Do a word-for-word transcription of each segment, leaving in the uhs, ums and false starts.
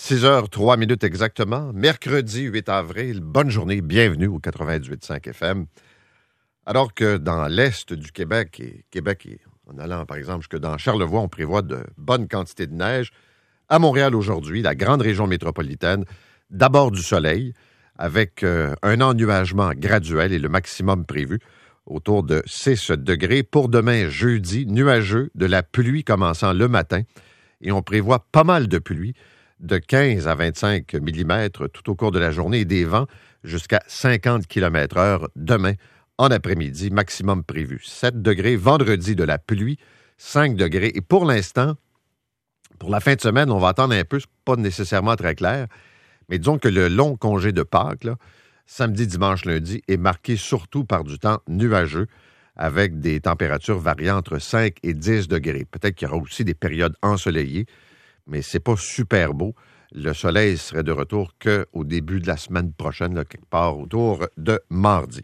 six heures trois minutes exactement, mercredi huit avril. Bonne journée, bienvenue au quatre-vingt-dix-huit virgule cinq F M. Alors que dans l'est du Québec, et Québec, et en allant par exemple jusque dans Charlevoix, on prévoit de bonnes quantités de neige. À Montréal aujourd'hui, la grande région métropolitaine, d'abord du soleil, avec euh, un ennuagement graduel et le maximum prévu autour de six degrés. Pour demain, jeudi, nuageux, de la pluie commençant le matin. Et on prévoit pas mal de pluie, de quinze à vingt-cinq millimètres tout au cours de la journée et des vents jusqu'à cinquante kilomètres heure demain en après-midi, maximum prévu. sept degrés, vendredi de la pluie, cinq degrés. Et pour l'instant, pour la fin de semaine, on va attendre un peu, c'est pas nécessairement très clair, mais disons que le long congé de Pâques, là, samedi, dimanche, lundi, est marqué surtout par du temps nuageux avec des températures variant entre cinq et dix degrés. Peut-être qu'il y aura aussi des périodes ensoleillées, mais c'est pas super beau. Le soleil serait de retour qu'au début de la semaine prochaine, là, quelque part autour de mardi.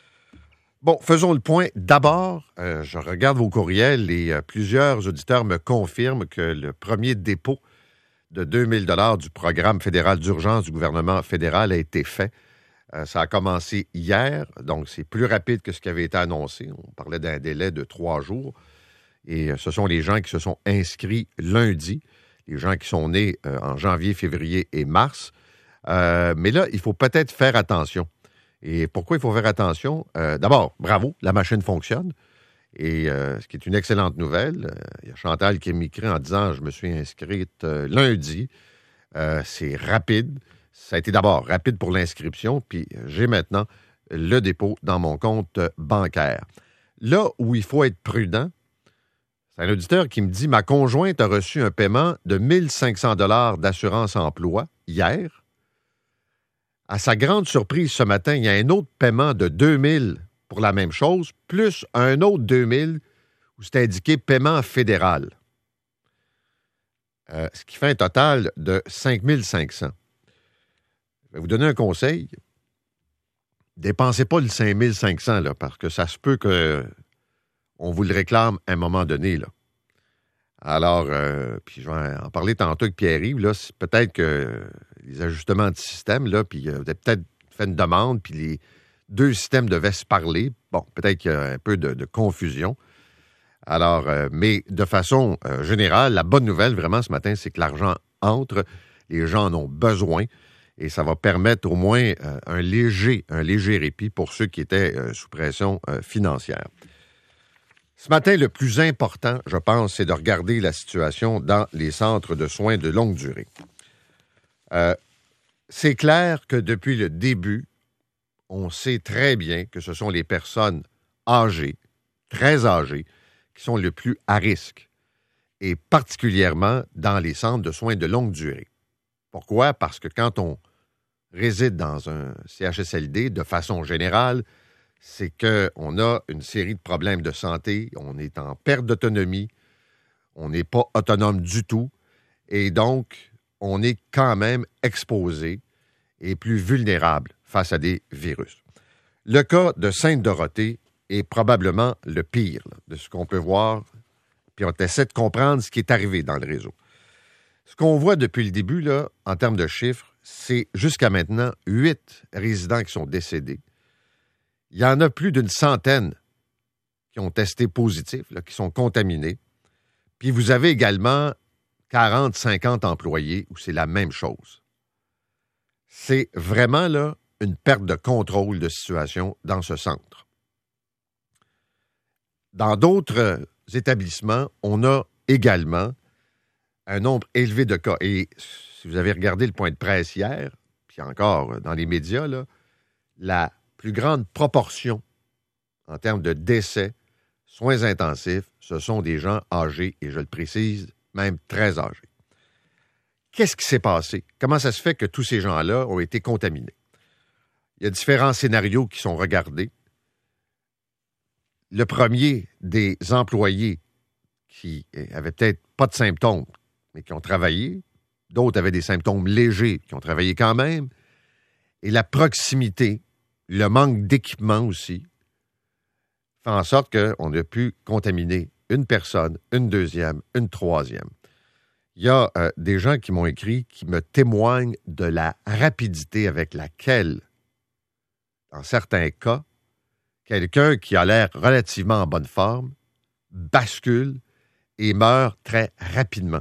Bon, faisons le point. D'abord, euh, je regarde vos courriels et euh, plusieurs auditeurs me confirment que le premier dépôt de deux mille dollars du programme fédéral d'urgence du gouvernement fédéral a été fait. Euh, ça a commencé hier, donc c'est plus rapide que ce qui avait été annoncé. On parlait d'un délai de trois jours. Et euh, ce sont les gens qui se sont inscrits lundi, les gens qui sont nés euh, en janvier, février et mars. Euh, mais là, il faut peut-être faire attention. Et pourquoi il faut faire attention? Euh, d'abord, bravo, la machine fonctionne. Et euh, ce qui est une excellente nouvelle. Euh, il y a Chantal qui m'écrit en disant « Je me suis inscrite euh, lundi. Euh, » C'est rapide. Ça a été d'abord rapide pour l'inscription, puis j'ai maintenant le dépôt dans mon compte bancaire. Là où il faut être prudent, c'est un auditeur qui me dit « Ma conjointe a reçu un paiement de mille cinq cents dollars d'assurance emploi hier. À sa grande surprise, ce matin, il y a un autre paiement de deux mille pour la même chose, plus un autre deux mille où c'est indiqué paiement fédéral. Euh, ce qui fait un total de cinq mille cinq cents. Je vais vous donner un conseil. Dépensez pas le cinq mille cinq cents, là, parce que ça se peut qu'on vous le réclame à un moment donné, là. Alors, euh, puis je vais en parler tantôt avec Pierre-Yves, là, c'est peut-être que les ajustements de système, là, puis euh, vous avez peut-être fait une demande, puis les deux systèmes devaient se parler. Bon, peut-être qu'il y a un peu de, de confusion. Alors, euh, mais de façon euh, générale, la bonne nouvelle, vraiment, ce matin, c'est que l'argent entre, les gens en ont besoin, et ça va permettre au moins euh, un léger, un léger répit pour ceux qui étaient euh, sous pression euh, financière. Ce matin, le plus important, je pense, c'est de regarder la situation dans les centres de soins de longue durée. Euh, c'est clair que depuis le début, on sait très bien que ce sont les personnes âgées, très âgées, qui sont le plus à risque, et particulièrement dans les centres de soins de longue durée. Pourquoi? Parce que quand on réside dans un C H S L D, de façon générale, c'est qu'on a une série de problèmes de santé, on est en perte d'autonomie, on n'est pas autonome du tout, et donc on est quand même exposé et plus vulnérable face à des virus. Le cas de Sainte-Dorothée est probablement le pire là, de ce qu'on peut voir, puis on essaie de comprendre ce qui est arrivé dans le réseau. Ce qu'on voit depuis le début, là, en termes de chiffres, c'est jusqu'à maintenant huit résidents qui sont décédés. Il y en a plus d'une centaine qui ont testé positif, là, qui sont contaminés. Puis vous avez également quarante à cinquante employés où c'est la même chose. C'est vraiment là une perte de contrôle de situation dans ce centre. Dans d'autres établissements, on a également un nombre élevé de cas. Et si vous avez regardé le point de presse hier, puis encore dans les médias, là, la plus grande proportion en termes de décès, soins intensifs, ce sont des gens âgés, et je le précise, même très âgés. Qu'est-ce qui s'est passé? Comment ça se fait que tous ces gens-là ont été contaminés? Il y a différents scénarios qui sont regardés. Le premier, des employés qui avaient peut-être pas de symptômes, mais qui ont travaillé. D'autres avaient des symptômes légers, qui ont travaillé quand même. Et la proximité, le manque d'équipement aussi, fait en sorte qu'on a pu contaminer une personne, une deuxième, une troisième. Il y a euh, des gens qui m'ont écrit qui me témoignent de la rapidité avec laquelle, dans certains cas, quelqu'un qui a l'air relativement en bonne forme bascule et meurt très rapidement.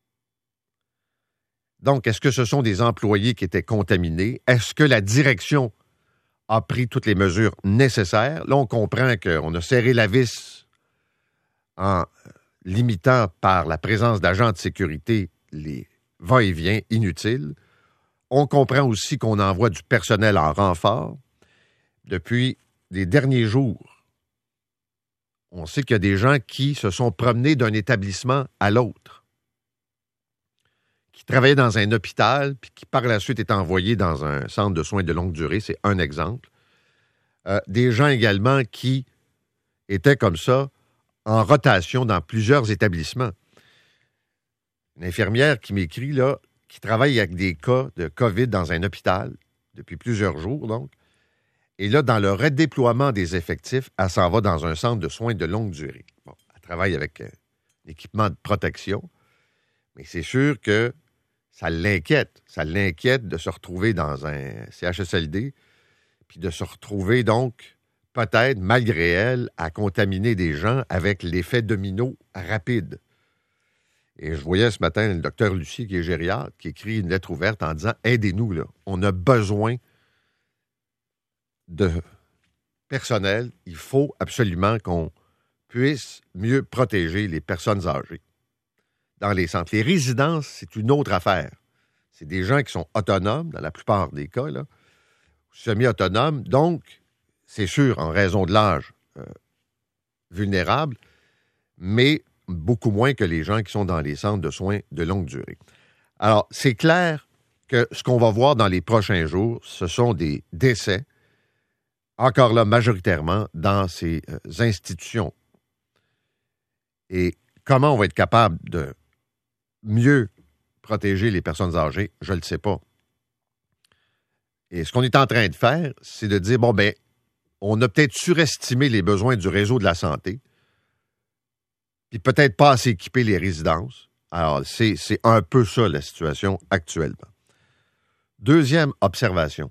Donc, est-ce que ce sont des employés qui étaient contaminés? Est-ce que la direction a pris toutes les mesures nécessaires? Là, on comprend qu'on a serré la vis en limitant par la présence d'agents de sécurité les va-et-vient inutiles. On comprend aussi qu'on envoie du personnel en renfort. Depuis les derniers jours, on sait qu'il y a des gens qui se sont promenés d'un établissement à l'autre, qui travaillaient dans un hôpital, puis qui par la suite étaient envoyés dans un centre de soins de longue durée. C'est un exemple. Euh, des gens également qui étaient comme ça en rotation dans plusieurs établissements. Une infirmière qui m'écrit, là, qui travaille avec des cas de COVID dans un hôpital depuis plusieurs jours, donc. Et là, dans le redéploiement des effectifs, elle s'en va dans un centre de soins de longue durée. Bon, elle travaille avec euh, l'équipement de protection, mais c'est sûr que ça l'inquiète. Ça l'inquiète de se retrouver dans un C H S L D, puis de se retrouver donc, peut-être, malgré elle, à contaminer des gens avec l'effet domino rapide. Et je voyais ce matin le docteur Lucie, qui est gériatre, qui écrit une lettre ouverte en disant « Aidez-nous, là. On a besoin de personnel. Il faut absolument qu'on puisse mieux protéger les personnes âgées dans les centres. » Les résidences, c'est une autre affaire. C'est des gens qui sont autonomes, dans la plupart des cas, là, semi-autonomes. Donc, c'est sûr, en raison de l'âge, euh, vulnérable, mais beaucoup moins que les gens qui sont dans les centres de soins de longue durée. Alors, c'est clair que ce qu'on va voir dans les prochains jours, ce sont des décès, encore là, majoritairement, dans ces euh, institutions. Et comment on va être capable de mieux protéger les personnes âgées, je ne le sais pas. Et ce qu'on est en train de faire, c'est de dire, bon, ben, on a peut-être surestimé les besoins du réseau de la santé, puis peut-être pas assez équiper les résidences. Alors, c'est, c'est un peu ça la situation actuellement. Deuxième observation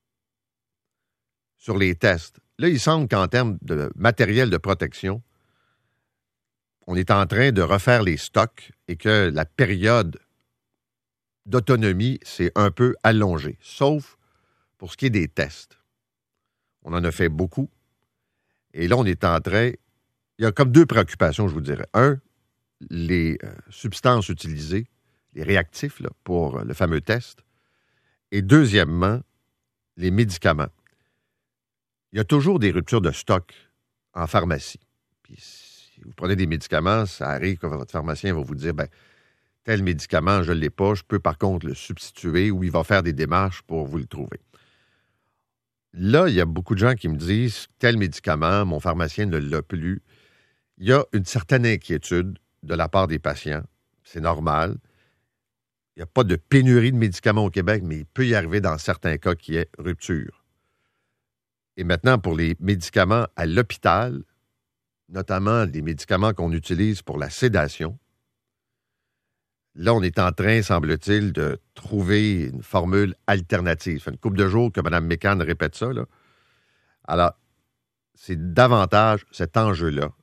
sur les tests. Là, il semble qu'en termes de matériel de protection, on est en train de refaire les stocks et que la période d'autonomie s'est un peu allongée, sauf pour ce qui est des tests. On en a fait beaucoup. Et là, on est en train... Il y a comme deux préoccupations, je vous dirais. Un, les euh, substances utilisées, les réactifs là, pour le fameux test. Et deuxièmement, les médicaments. Il y a toujours des ruptures de stock en pharmacie. Puis si vous prenez des médicaments, ça arrive que votre pharmacien va vous dire, ben, tel médicament, je ne l'ai pas, je peux par contre le substituer ou il va faire des démarches pour vous le trouver. Là, il y a beaucoup de gens qui me disent, tel médicament, mon pharmacien ne l'a plus. Il y a une certaine inquiétude de la part des patients. C'est normal. Il n'y a pas de pénurie de médicaments au Québec, mais il peut y arriver dans certains cas qu'il y ait rupture. Et maintenant, pour les médicaments à l'hôpital, notamment les médicaments qu'on utilise pour la sédation, là, on est en train, semble-t-il, de trouver une formule alternative. Ça fait une couple de jours que Mme Mécan répète ça, là. Alors, c'est davantage cet enjeu-là,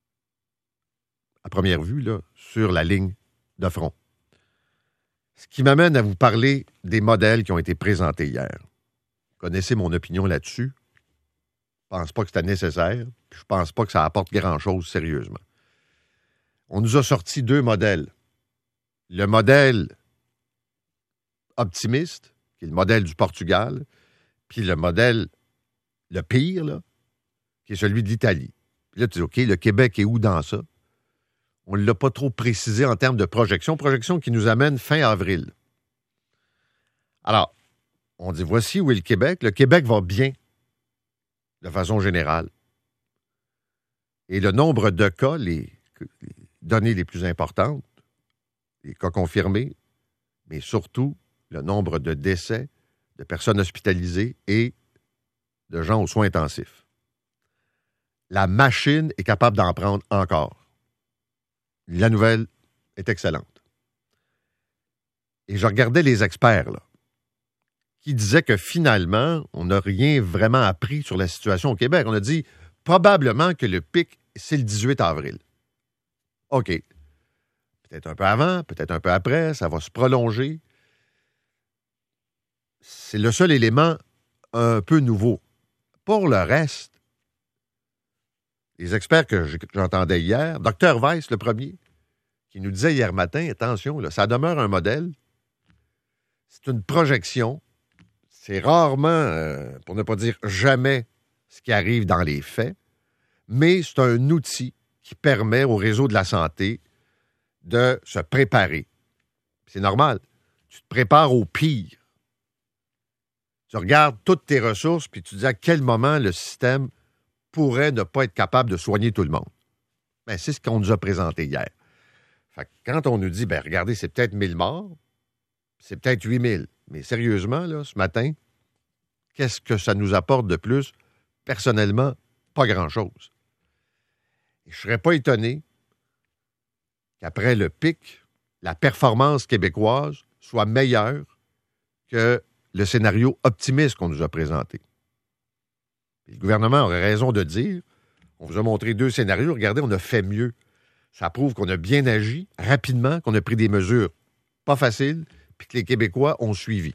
à première vue, là, sur la ligne de front. Ce qui m'amène à vous parler des modèles qui ont été présentés hier. Vous connaissez mon opinion là-dessus. Je ne pense pas que c'était nécessaire, puis je ne pense pas que ça apporte grand-chose sérieusement. On nous a sorti deux modèles. Le modèle optimiste, qui est le modèle du Portugal, puis le modèle, le pire, là, qui est celui de l'Italie. Puis là, tu dis, OK, le Québec est où dans ça? On ne l'a pas trop précisé en termes de projection. Projection qui nous amène fin avril. Alors, on dit, voici où est le Québec. Le Québec va bien, de façon générale. Et le nombre de cas, les, les données les plus importantes, les cas confirmés, mais surtout le nombre de décès, de personnes hospitalisées et de gens aux soins intensifs. La machine est capable d'en prendre encore. La nouvelle est excellente. Et je regardais les experts, là, qui disaient que finalement, on n'a rien vraiment appris sur la situation au Québec. On a dit probablement que le pic, c'est le dix-huit avril. OK. Peut-être un peu avant, peut-être un peu après, ça va se prolonger. C'est le seul élément un peu nouveau. Pour le reste, les experts que j'entendais hier, docteur Weiss, le premier, qui nous disait hier matin, attention, là, ça demeure un modèle, c'est une projection, c'est rarement, euh, pour ne pas dire jamais, ce qui arrive dans les faits, mais c'est un outil qui permet au réseau de la santé de se préparer. C'est normal. Tu te prépares au pire. Tu regardes toutes tes ressources, puis tu te dis à quel moment le système pourrait ne pas être capable de soigner tout le monde. Bien, c'est ce qu'on nous a présenté hier. Fait que quand on nous dit, bien, regardez, c'est peut-être mille morts, c'est peut-être huit mille. Mais sérieusement, là, ce matin, qu'est-ce que ça nous apporte de plus? Personnellement, pas grand-chose. Et je ne serais pas étonné qu'après le pic, la performance québécoise soit meilleure que le scénario optimiste qu'on nous a présenté. Et le gouvernement aurait raison de dire, on vous a montré deux scénarios, regardez, on a fait mieux. Ça prouve qu'on a bien agi rapidement, qu'on a pris des mesures pas faciles, puis que les Québécois ont suivi.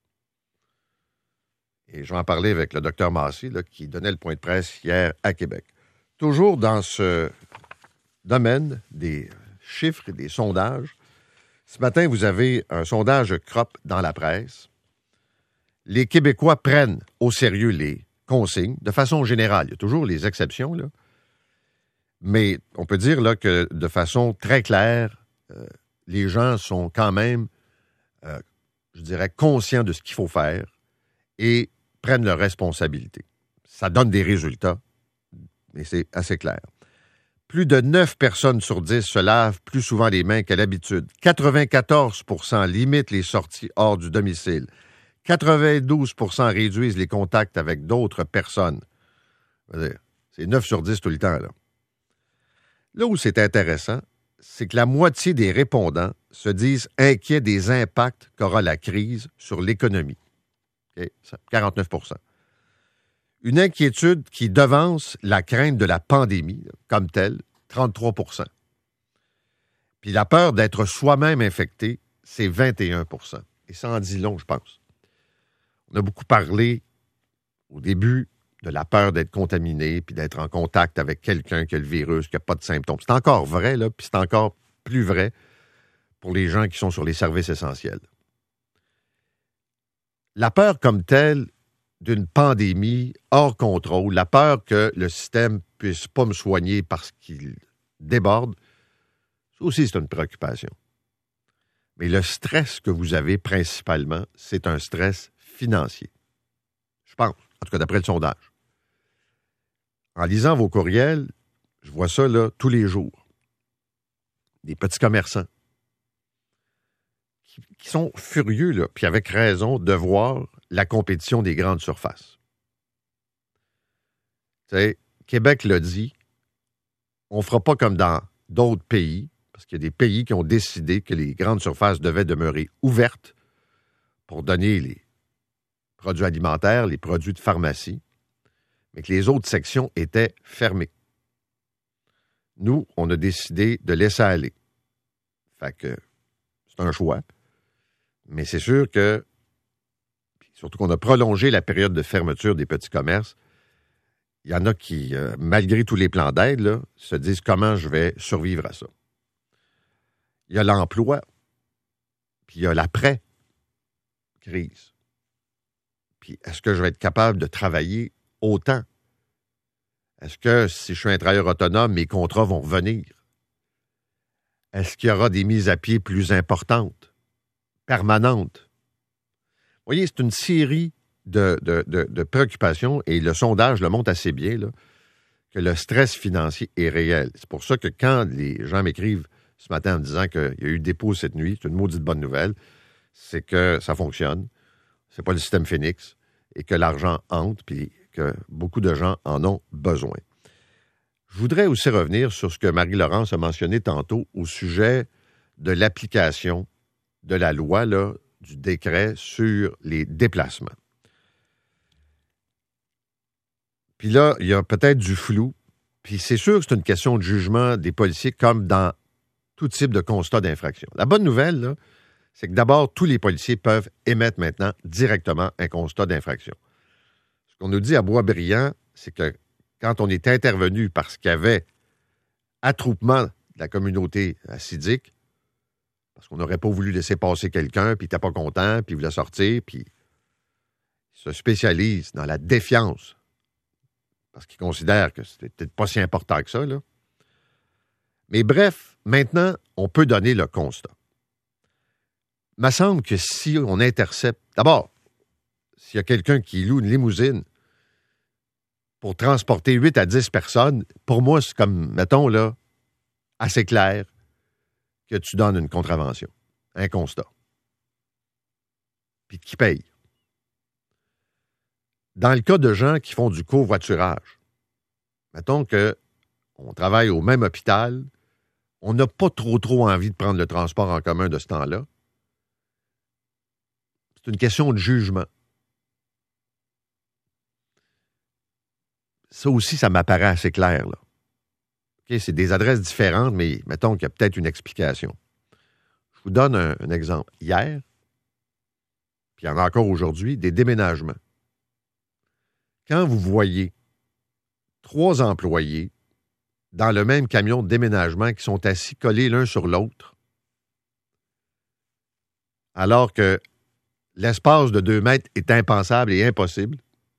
Et je vais en parler avec le docteur Massé, là, qui donnait le point de presse hier à Québec. Toujours dans ce domaine des chiffres et des sondages, ce matin, vous avez un sondage C R O P dans la presse. Les Québécois prennent au sérieux les consignes, de façon générale. Il y a toujours les exceptions, là. Mais on peut dire là, que de façon très claire, euh, les gens sont quand même, euh, je dirais, conscients de ce qu'il faut faire et prennent leurs responsabilités. Ça donne des résultats, mais c'est assez clair. Plus de neuf personnes sur dix se lavent plus souvent les mains qu'à l'habitude. quatre-vingt-quatorze pour cent limitent les sorties hors du domicile. quatre-vingt-douze pour cent réduisent les contacts avec d'autres personnes. C'est neuf sur dix tout le temps, là. Là où c'est intéressant, c'est que la moitié des répondants se disent inquiets des impacts qu'aura la crise sur l'économie. Okay? quarante-neuf pour cent. Une inquiétude qui devance la crainte de la pandémie, là, comme telle, trente-trois pour cent. Puis la peur d'être soi-même infecté, c'est vingt et un pour cent. Et ça en dit long, je pense. On a beaucoup parlé au début de la peur d'être contaminé puis d'être en contact avec quelqu'un qui a le virus, qui n'a pas de symptômes. C'est encore vrai, là, puis c'est encore plus vrai pour les gens qui sont sur les services essentiels. La peur comme telle d'une pandémie hors contrôle, la peur que le système ne puisse pas me soigner parce qu'il déborde, ça aussi, c'est une préoccupation. Mais le stress que vous avez principalement, c'est un stress financier. Je pense, en tout cas d'après le sondage. En lisant vos courriels, je vois ça là tous les jours. Des petits commerçants qui, qui sont furieux, là, puis avec raison, de voir la compétition des grandes surfaces. Tu sais, Québec l'a dit, on ne fera pas comme dans d'autres pays, parce qu'il y a des pays qui ont décidé que les grandes surfaces devaient demeurer ouvertes pour donner les produits alimentaires, les produits de pharmacie, mais que les autres sections étaient fermées. Nous, on a décidé de laisser aller. Fait que c'est un choix. Mais c'est sûr que, surtout qu'on a prolongé la période de fermeture des petits commerces, il y en a qui, euh, malgré tous les plans d'aide, là, se disent comment je vais survivre à ça. Il y a l'emploi, puis il y a l'après-crise. Puis est-ce que je vais être capable de travailler autant? Est-ce que si je suis un travailleur autonome, mes contrats vont revenir? Est-ce qu'il y aura des mises à pied plus importantes, permanentes? Vous voyez, c'est une série de, de, de, de préoccupations et le sondage le montre assez bien, là, que le stress financier est réel. C'est pour ça que quand les gens m'écrivent ce matin en me disant qu'il y a eu dépôt cette nuit, c'est une maudite bonne nouvelle, c'est que ça fonctionne, c'est pas le système Phoenix, et que l'argent entre, puis que beaucoup de gens en ont besoin. Je voudrais aussi revenir sur ce que Marie-Laurence a mentionné tantôt au sujet de l'application de la loi, là, du décret sur les déplacements. Puis là, il y a peut-être du flou. Puis c'est sûr que c'est une question de jugement des policiers comme dans tout type de constat d'infraction. La bonne nouvelle, là, c'est que d'abord, tous les policiers peuvent émettre maintenant directement un constat d'infraction. Ce qu'on nous dit à Boisbriand, c'est que quand on est intervenu parce qu'il y avait attroupement de la communauté assidique, parce qu'on n'aurait pas voulu laisser passer quelqu'un, puis il n'était pas content, puis il voulait sortir, puis il se spécialise dans la défiance, parce qu'il considère que c'était peut-être pas si important que ça, là. Mais bref, maintenant, on peut donner le constat. Il me semble que si on intercepte... D'abord, s'il y a quelqu'un qui loue une limousine pour transporter huit à dix personnes, pour moi, c'est comme, mettons, là, assez clair que tu donnes une contravention, un constat. Puis qui paye. Dans le cas de gens qui font du covoiturage, mettons qu'on travaille au même hôpital, on n'a pas trop, trop envie de prendre le transport en commun de ce temps-là. C'est une question de jugement. Ça aussi, ça m'apparaît assez clair, là. Okay, c'est des adresses différentes, mais mettons qu'il y a peut-être une explication. Je vous donne un, un exemple. Hier, puis il y en a encore aujourd'hui, des déménagements. Quand vous voyez trois employés dans le même camion de déménagement qui sont assis collés l'un sur l'autre, alors que l'espace de deux mètres est impensable et impossible,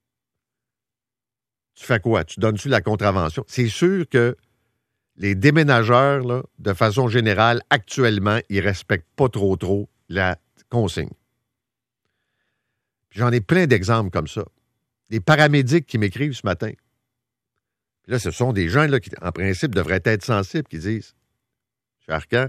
tu fais quoi? Tu donnes-tu la contravention? C'est sûr que les déménageurs, là, de façon générale, actuellement, ils ne respectent pas trop trop la consigne. Puis j'en ai plein d'exemples comme ça. Des paramédics qui m'écrivent ce matin. Puis là, ce sont des gens là, qui, en principe, devraient être sensibles, qui disent « Cher Arcan,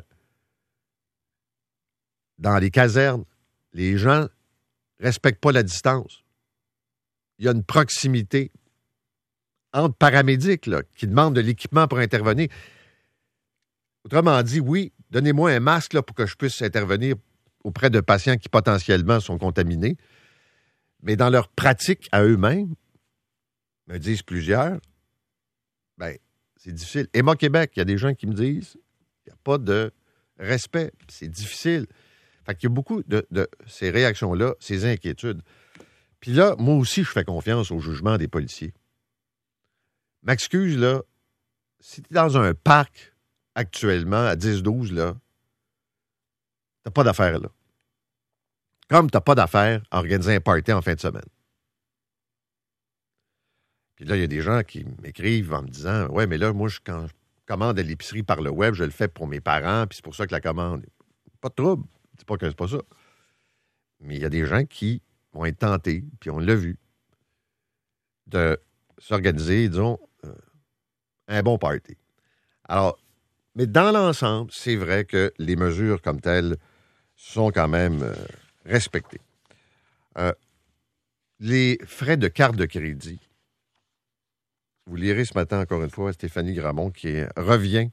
dans les casernes, les gens ne respectent pas la distance. Il y a une proximité entre paramédics là, qui demandent de l'équipement pour intervenir. Autrement dit, oui, donnez-moi un masque là, pour que je puisse intervenir auprès de patients qui potentiellement sont contaminés. Mais dans leur pratique à eux-mêmes, me disent plusieurs, ben, c'est difficile. Emma Québec, il y a des gens qui me disent, il n'y a pas de respect, c'est difficile. Fait qu'il y a beaucoup de, de ces réactions-là, ces inquiétudes. Puis là, moi aussi, je fais confiance au jugement des policiers. M'excuse, là, si tu es dans un parc actuellement à dix douze, là, t'as pas d'affaires, là. Comme t'as pas d'affaires à organiser un party en fin de semaine. Puis là, il y a des gens qui m'écrivent en me disant « Ouais, mais là, moi, je, quand je commande à l'épicerie par le web, je le fais pour mes parents, puis c'est pour ça que la commande... » Pas de trouble. C'est pas que c'est pas ça. Mais il y a des gens qui vont être tentés, puis on l'a vu, de s'organiser, disons, euh, un bon party. Alors, mais dans l'ensemble, c'est vrai que les mesures comme telles sont quand même euh, respectées. Euh, les frais de carte de crédit, vous lirez ce matin encore une fois Stéphanie Gramont qui revient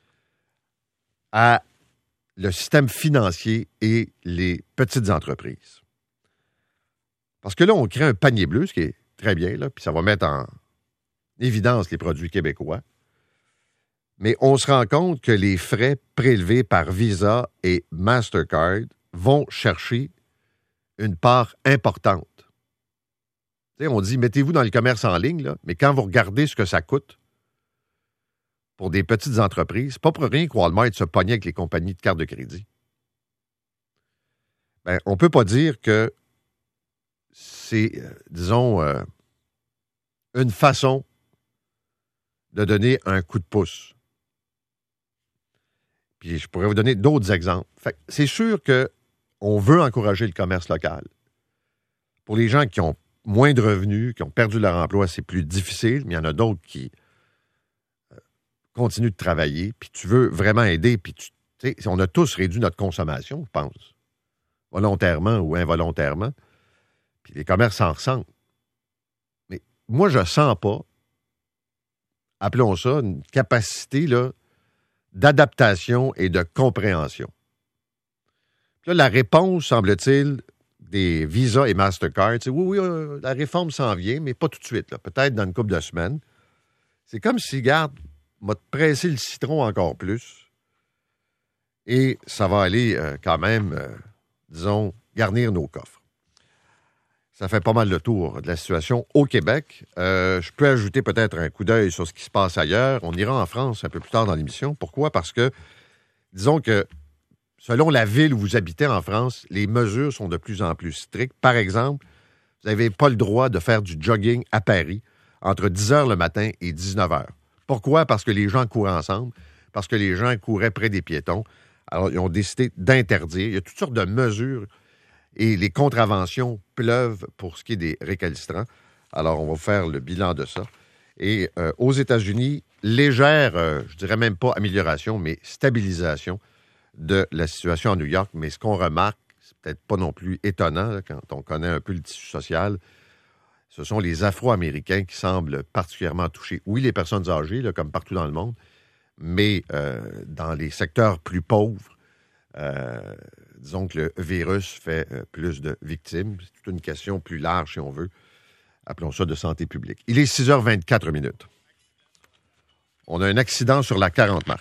à le système financier et les petites entreprises. Parce que là, on crée un panier bleu, ce qui est très bien, là, puis ça va mettre en évidence les produits québécois. Mais on se rend compte que les frais prélevés par Visa et Mastercard vont chercher une part importante. Tu sais, on dit, mettez-vous dans le commerce en ligne, là, mais quand vous regardez ce que ça coûte pour des petites entreprises, c'est pas pour rien que Walmart se pognait avec les compagnies de cartes de crédit. Ben, on ne peut pas dire que c'est, euh, disons, euh, une façon de donner un coup de pouce. Puis je pourrais vous donner d'autres exemples. Fait que c'est sûr qu'on veut encourager le commerce local. Pour les gens qui ont moins de revenus, qui ont perdu leur emploi, c'est plus difficile, mais il y en a d'autres qui euh, continuent de travailler, puis tu veux vraiment aider, puis tu sais, on a tous réduit notre consommation, je pense, volontairement ou involontairement, puis les commerces s'en ressentent. Mais moi, je ne sens pas, appelons ça, une capacité là, d'adaptation et de compréhension. Là, la réponse, semble-t-il, des Visa et Mastercard, c'est oui, oui, euh, la réforme s'en vient, mais pas tout de suite, là, peut-être dans une couple de semaines. C'est comme si, regarde, m'a pressé le citron encore plus et ça va aller euh, quand même, euh, disons, garnir nos coffres. Ça fait pas mal le tour de la situation au Québec. Euh, je peux ajouter peut-être un coup d'œil sur ce qui se passe ailleurs. On ira en France un peu plus tard dans l'émission. Pourquoi? Parce que, disons que, selon la ville où vous habitez en France, les mesures sont de plus en plus strictes. Par exemple, vous n'avez pas le droit de faire du jogging à Paris entre dix heures le matin et dix-neuf heures. Pourquoi? Parce que les gens courent ensemble, parce que les gens couraient près des piétons. Alors, ils ont décidé d'interdire. Il y a toutes sortes de mesures et les contraventions pleuvent pour ce qui est des récalcitrants. Alors, on va faire le bilan de ça. Et euh, aux États-Unis, légère, euh, je dirais même pas amélioration, mais stabilisation de la situation à New York. Mais ce qu'on remarque, c'est peut-être pas non plus étonnant là, quand on connaît un peu le tissu social, ce sont les Afro-Américains qui semblent particulièrement touchés. Oui, les personnes âgées, là, comme partout dans le monde, mais euh, dans les secteurs plus pauvres, euh, disons que le virus fait euh, plus de victimes. C'est toute une question plus large, si on veut. Appelons ça de santé publique. Il est six heures vingt-quatre minutes. On a un accident sur la quarante, Marc.